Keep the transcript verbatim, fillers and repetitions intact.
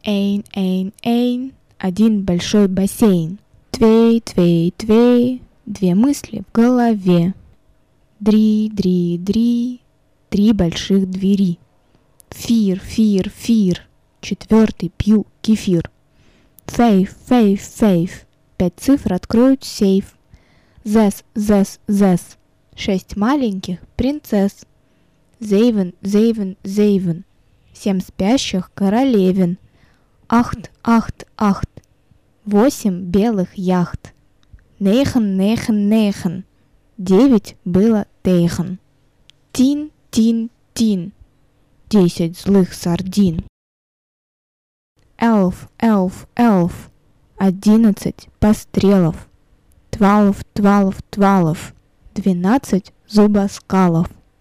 Эйн, эйн, эйн, один большой бассейн. Твей, твей, твей, две мысли в голове. Дри, дри, дри, три больших двери. Фир, фир, фир, четвертый пью кефир. Фейв, фейв, фейв, пять цифр откроют сейф. Зес, зес, зес, шесть маленьких принцесс. Зейвен, зейвен, зейвен, семь спящих королевин. Ахт, ахт, ахт, восемь белых яхт. Нейхен, нейхен, нейхен, девять было тейхен. Тин, тин, тин, десять злых сардин. Элф, элф, элф, одиннадцать пострелов. Твалов, твалов, твалов, двенадцать зубоскалов.